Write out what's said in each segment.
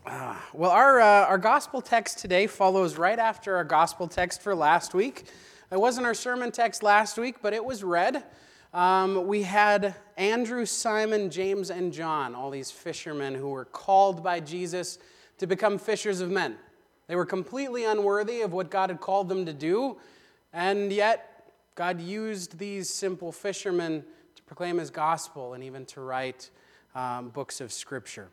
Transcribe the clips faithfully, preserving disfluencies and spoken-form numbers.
Uh, well, our uh, our gospel text today follows right after our gospel text for last week. It wasn't our sermon text last week, but it was read. Um, we had Andrew, Simon, James, and John, all these fishermen who were called by Jesus to become fishers of men. They were completely unworthy of what God had called them to do, and yet God used these simple fishermen to proclaim His gospel and even to write um, books of Scripture.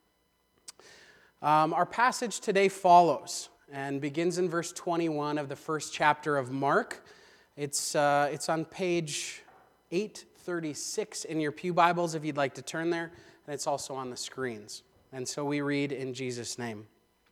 Um, our passage today follows and begins in verse twenty-one of the first chapter of Mark. It's, uh, it's on page eight thirty-six in your pew Bibles if you'd like to turn there, and it's also on the screens. And so we read in Jesus' name.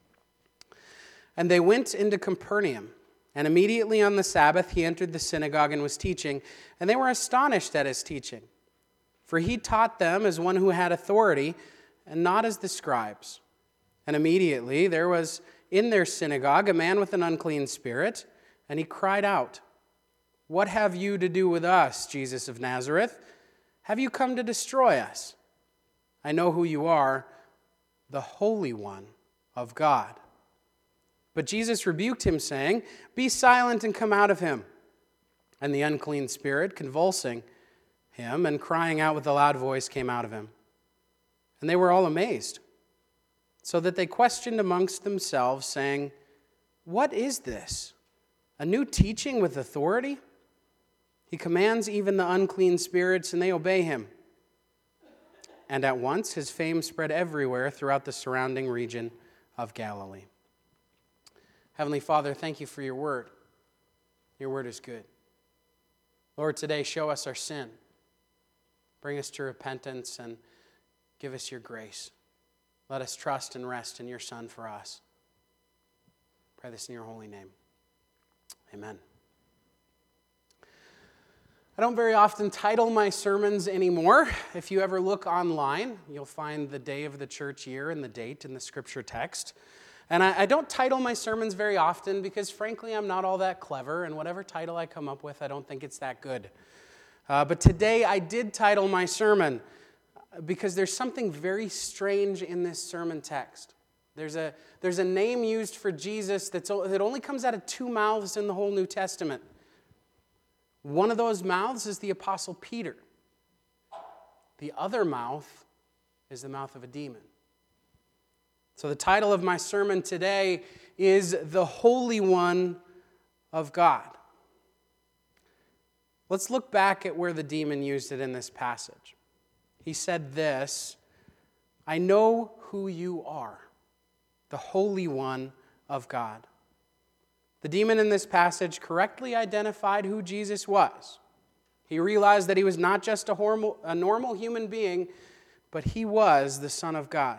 And they went into Capernaum, and immediately on the Sabbath he entered the synagogue and was teaching, and they were astonished at his teaching. For he taught them as one who had authority, and not as the scribes. And immediately there was in their synagogue a man with an unclean spirit, and he cried out, "What have you to do with us, Jesus of Nazareth? Have you come to destroy us? I know who you are, the Holy One of God." But Jesus rebuked him, saying, "Be silent and come out of him." And the unclean spirit, convulsing him and crying out with a loud voice, came out of him. And they were all amazed, so that they questioned amongst themselves, saying, "What is this? A new teaching with authority? He commands even the unclean spirits, and they obey him." And at once his fame spread everywhere throughout the surrounding region of Galilee. Heavenly Father, thank you for your word. Your word is good. Lord, today show us our sin. Bring us to repentance and give us your grace. Let us trust and rest in your Son for us. Pray this in your holy name. Amen. I don't very often title my sermons anymore. If you ever look online, you'll find the day of the church year and the date in the scripture text. And I, I don't title my sermons very often because, frankly, I'm not all that clever, and whatever title I come up with, I don't think it's that good. Uh, but today I did title my sermon because there's something very strange in this sermon text. There's a, there's a name used for Jesus that's, that only comes out of two mouths in the whole New Testament. One of those mouths is the Apostle Peter. The other mouth is the mouth of a demon. So the title of my sermon today is The Holy One of God. Let's look back at where the demon used it in this passage. He said this, "I know who you are, the Holy One of God." The demon in this passage correctly identified who Jesus was. He realized that he was not just a, hormal, a normal human being, but he was the Son of God.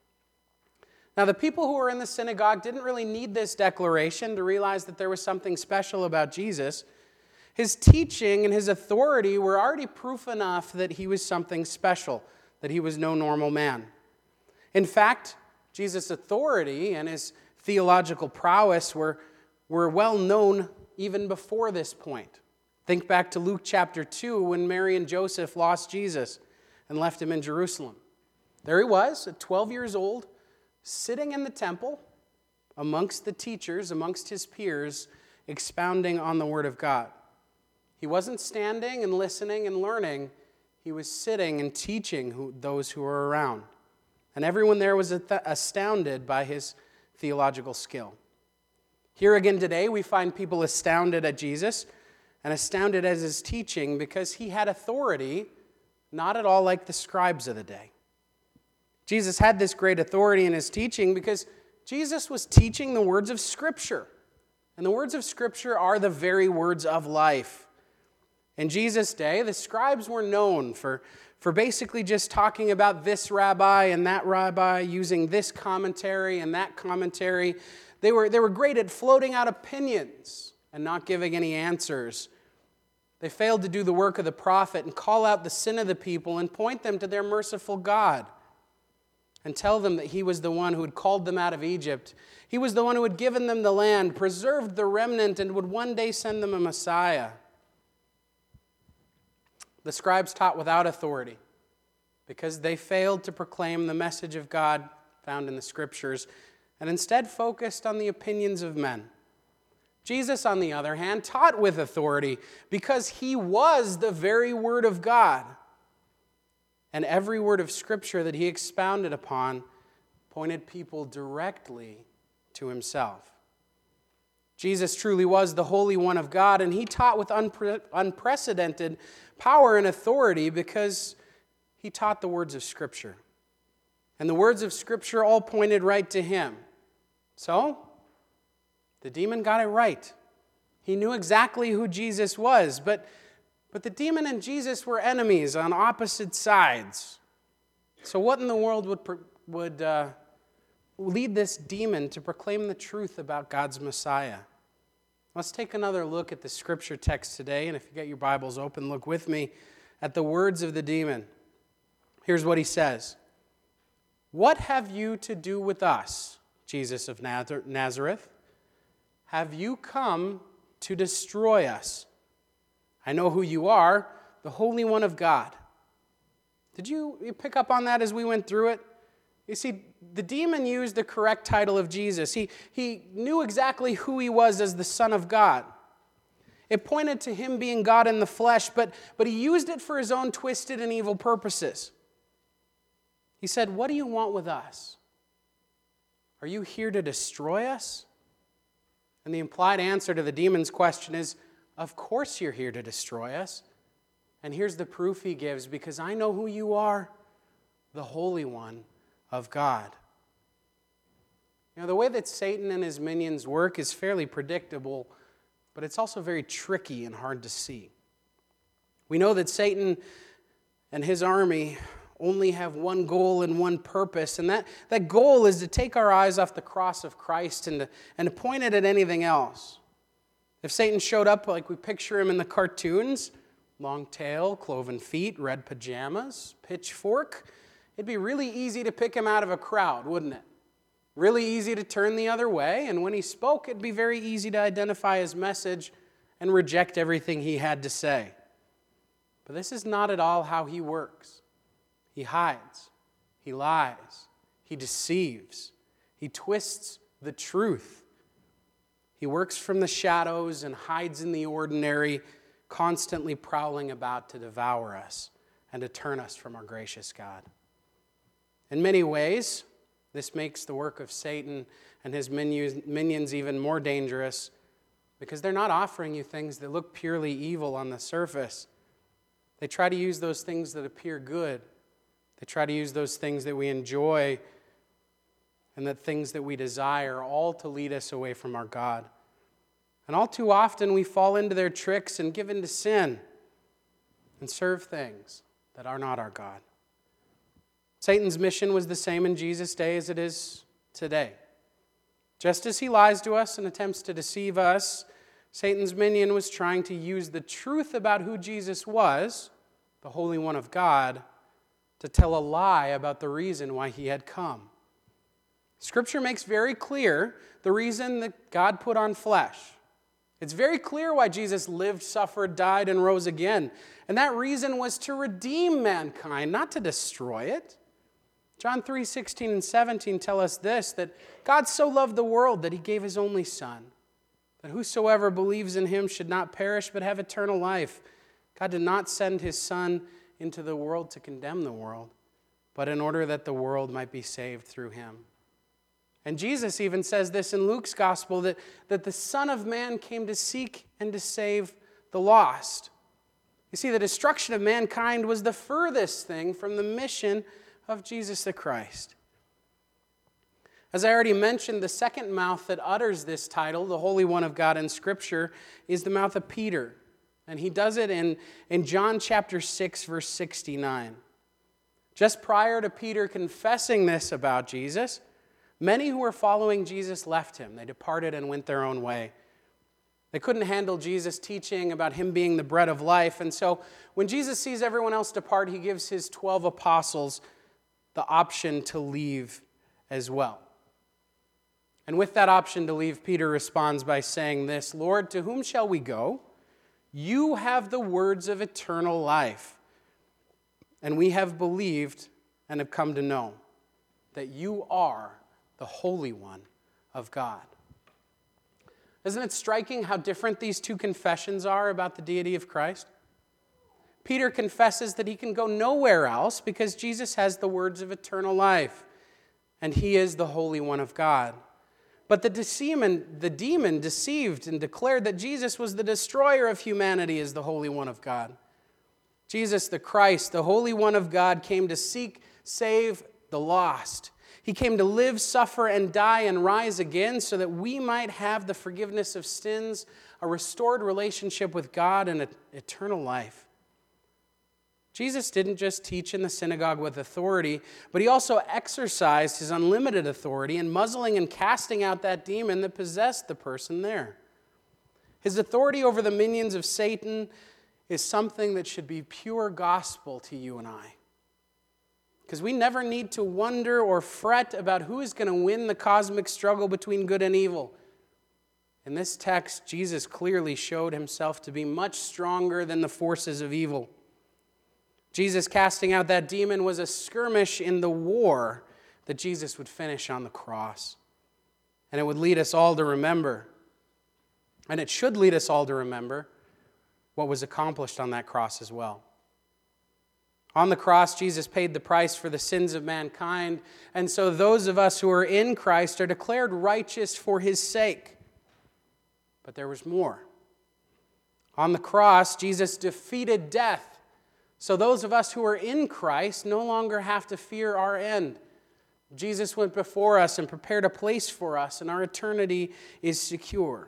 Now, the people who were in the synagogue didn't really need this declaration to realize that there was something special about Jesus. His teaching and his authority were already proof enough that he was something special, that he was no normal man. In fact, Jesus' authority and his theological prowess were, were well known even before this point. Think back to Luke chapter two when Mary and Joseph lost Jesus and left him in Jerusalem. There he was, at twelve years old, sitting in the temple amongst the teachers, amongst his peers, expounding on the Word of God. He wasn't standing and listening and learning. He was sitting and teaching who, those who were around. And everyone there was astounded by his theological skill. Here again today, we find people astounded at Jesus and astounded at his teaching because he had authority, not at all like the scribes of the day. Jesus had this great authority in his teaching because Jesus was teaching the words of Scripture. And the words of Scripture are the very words of life. In Jesus' day, the scribes were known for, for basically just talking about this rabbi and that rabbi, using this commentary and that commentary. They were, they were great at floating out opinions and not giving any answers. They failed to do the work of the prophet and call out the sin of the people and point them to their merciful God and tell them that he was the one who had called them out of Egypt. He was the one who had given them the land, preserved the remnant, and would one day send them a Messiah. The scribes taught without authority because they failed to proclaim the message of God found in the Scriptures and instead focused on the opinions of men. Jesus, on the other hand, taught with authority because he was the very Word of God. And every word of Scripture that he expounded upon pointed people directly to himself. Jesus truly was the Holy One of God, and he taught with unpre- unprecedented power and authority because he taught the words of Scripture. And the words of Scripture all pointed right to him. So, the demon got it right. He knew exactly who Jesus was, but, but the demon and Jesus were enemies on opposite sides. So what in the world would, would uh, lead this demon to proclaim the truth about God's Messiah? Let's take another look at the Scripture text today, and if you get your Bibles open, look with me at the words of the demon. Here's what he says. "What have you to do with us, Jesus of Nazareth? Have you come to destroy us? I know who you are, the Holy One of God." Did you, you pick up on that as we went through it? You see, the demon used the correct title of Jesus. He, he knew exactly who he was as the Son of God. It pointed to him being God in the flesh, but, but he used it for his own twisted and evil purposes. He said, "What do you want with us? Are you here to destroy us?" And the implied answer to the demon's question is, of course you're here to destroy us. And here's the proof he gives, because I know who you are, the Holy One of God. You know, the way that Satan and his minions work is fairly predictable, but it's also very tricky and hard to see. We know that Satan and his army only have one goal and one purpose, and that, that goal is to take our eyes off the cross of Christ and to, and to point it at anything else. If Satan showed up like we picture him in the cartoons, long tail, cloven feet, red pajamas, pitchfork, it'd be really easy to pick him out of a crowd, wouldn't it? Really easy to turn the other way, and when he spoke, it'd be very easy to identify his message and reject everything he had to say. But this is not at all how he works. He hides, he lies, he deceives, he twists the truth. He works from the shadows and hides in the ordinary, constantly prowling about to devour us and to turn us from our gracious God. In many ways, this makes the work of Satan and his minions even more dangerous because they're not offering you things that look purely evil on the surface. They try to use those things that appear good. They try to use those things that we enjoy and the things that we desire, all to lead us away from our God. And all too often we fall into their tricks and give in to sin and serve things that are not our God. Satan's mission was the same in Jesus' day as it is today. Just as he lies to us and attempts to deceive us, Satan's minion was trying to use the truth about who Jesus was, the Holy One of God, to tell a lie about the reason why he had come. Scripture makes very clear the reason that God put on flesh. It's very clear why Jesus lived, suffered, died, and rose again. And that reason was to redeem mankind, not to destroy it. John three sixteen and seventeen tell us this, that God so loved the world that he gave his only Son, that whosoever believes in him should not perish but have eternal life. God did not send his Son into the world to condemn the world, but in order that the world might be saved through him. And Jesus even says this in Luke's gospel, that, that the Son of Man came to seek and to save the lost. You see, the destruction of mankind was the furthest thing from the mission of Jesus the Christ. As I already mentioned, the second mouth that utters this title, the Holy One of God in Scripture, is the mouth of Peter. And he does it in, in John chapter six, verse sixty-nine. Just prior to Peter confessing this about Jesus, many who were following Jesus left him. They departed and went their own way. They couldn't handle Jesus' teaching about him being the bread of life. And so when Jesus sees everyone else depart, he gives his twelve apostles the option to leave as well. And with that option to leave, Peter responds by saying this, "Lord, to whom shall we go? You have the words of eternal life, and we have believed and have come to know." that you are the Holy One of God. Isn't it striking how different these two confessions are about the deity of Christ? Peter confesses that he can go nowhere else because Jesus has the words of eternal life, and he is the Holy One of God. But the demon, the demon deceived and declared that Jesus was the destroyer of humanity as the Holy One of God. Jesus, the Christ, the Holy One of God, came to seek, save the lost. He came to live, suffer, and die and rise again so that we might have the forgiveness of sins, a restored relationship with God, and an eternal life. Jesus didn't just teach in the synagogue with authority, but he also exercised his unlimited authority in muzzling and casting out that demon that possessed the person there. His authority over the minions of Satan is something that should be pure gospel to you and I. Because we never need to wonder or fret about who is going to win the cosmic struggle between good and evil. In this text, Jesus clearly showed himself to be much stronger than the forces of evil. Jesus casting out that demon was a skirmish in the war that Jesus would finish on the cross. And it would lead us all to remember, and it should lead us all to remember, what was accomplished on that cross as well. On the cross, Jesus paid the price for the sins of mankind, and so those of us who are in Christ are declared righteous for his sake. But there was more. On the cross, Jesus defeated death, so those of us who are in Christ no longer have to fear our end. Jesus went before us and prepared a place for us, and our eternity is secure.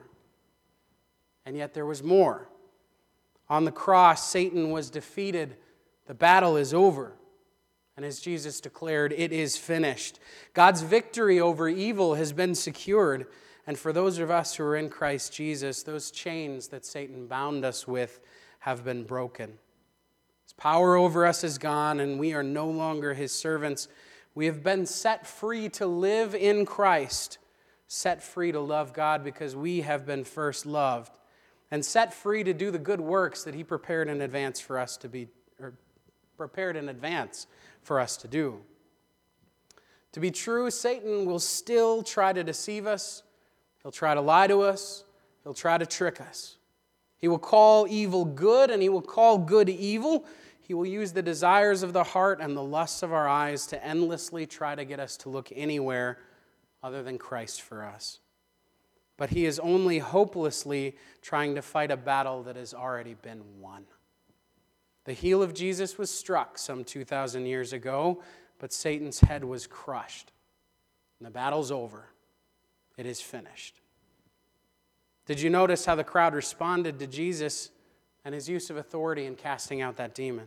And yet there was more. On the cross, Satan was defeated. The battle is over. And as Jesus declared, it is finished. God's victory over evil has been secured. And for those of us who are in Christ Jesus, those chains that Satan bound us with have been broken. His power over us is gone, and we are no longer his servants. We have been set free to live in Christ, set free to love God because we have been first loved, and set free to do the good works that he prepared in advance for us to be, or prepared in advance for us to do. To be true, Satan will still try to deceive us. He'll try to lie to us. He'll try to trick us. He will call evil good, and he will call good evil. He will use the desires of the heart and the lusts of our eyes to endlessly try to get us to look anywhere other than Christ for us. But he is only hopelessly trying to fight a battle that has already been won. The heel of Jesus was struck some two thousand years ago, but Satan's head was crushed. And the battle's over. It is finished. Did you notice how the crowd responded to Jesus and his use of authority in casting out that demon?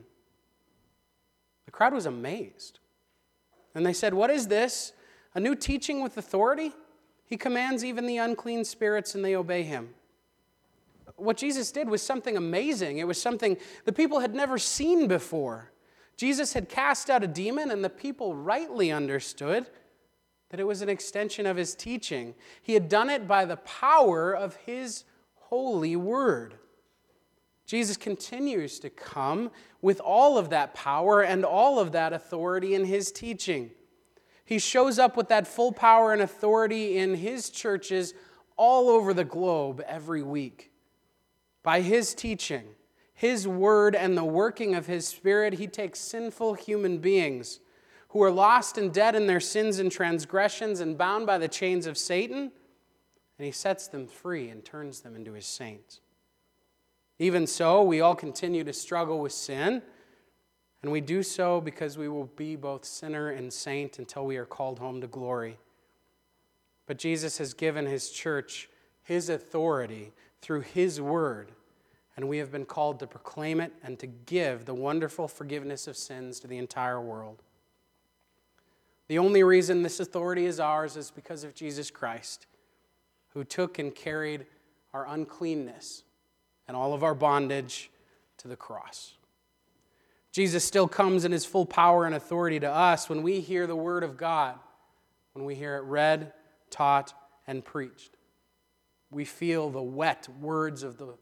The crowd was amazed. And they said, "What is this? A new teaching with authority? He commands even the unclean spirits and they obey him." What Jesus did was something amazing. It was something the people had never seen before. Jesus had cast out a demon, and the people rightly understood that it was an extension of his teaching. He had done it by the power of his holy word. Jesus continues to come with all of that power and all of that authority in his teaching. He shows up with that full power and authority in his churches all over the globe every week. By his teaching, his word, and the working of his Spirit, he takes sinful human beings who are lost and dead in their sins and transgressions and bound by the chains of Satan, and he sets them free and turns them into his saints. Even so, we all continue to struggle with sin, and we do so because we will be both sinner and saint until we are called home to glory. But Jesus has given his church his authority through his word, and we have been called to proclaim it and to give the wonderful forgiveness of sins to the entire world. The only reason this authority is ours is because of Jesus Christ, who took and carried our uncleanness and all of our bondage to the cross. Jesus still comes in his full power and authority to us when we hear the word of God, when we hear it read, taught, and preached. We feel the wet words of the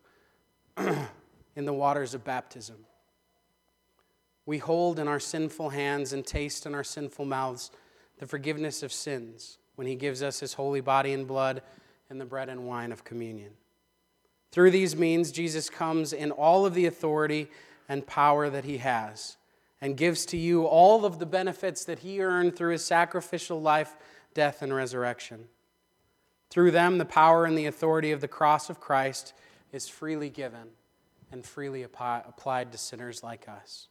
in the waters of baptism. We hold in our sinful hands and taste in our sinful mouths the forgiveness of sins when he gives us his holy body and blood and the bread and wine of communion. Through these means, Jesus comes in all of the authority and power that he has and gives to you all of the benefits that he earned through his sacrificial life, death, and resurrection. Through them, the power and the authority of the cross of Christ is freely given and freely applied to sinners like us.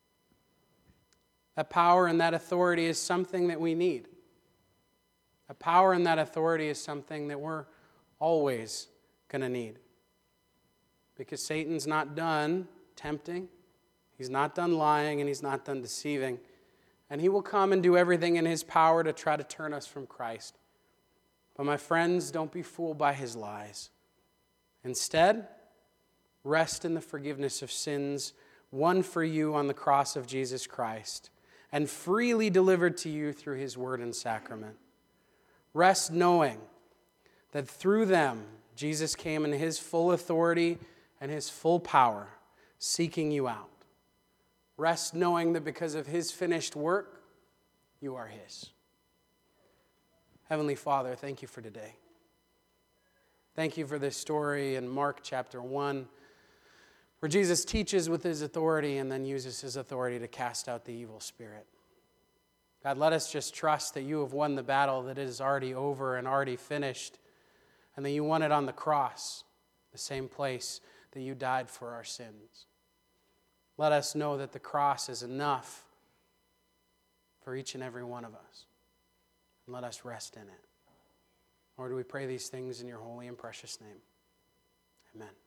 That power and that authority is something that we need. That power and that authority is something that we're always going to need. Because Satan's not done tempting, he's not done lying, and he's not done deceiving. And he will come and do everything in his power to try to turn us from Christ. But my friends, don't be fooled by his lies. Instead, rest in the forgiveness of sins won for you on the cross of Jesus Christ and freely delivered to you through his word and sacrament. Rest knowing that through them, Jesus came in his full authority and his full power, seeking you out. Rest knowing that because of his finished work, you are his. Heavenly Father, thank you for today. Thank you for this story in Mark chapter one, where Jesus teaches with his authority and then uses his authority to cast out the evil spirit. God, let us just trust that you have won the battle, that it is already over and already finished, and that you won it on the cross, the same place that you died for our sins. Let us know that the cross is enough for each and every one of us. And let us rest in it. Lord, we pray these things in your holy and precious name. Amen.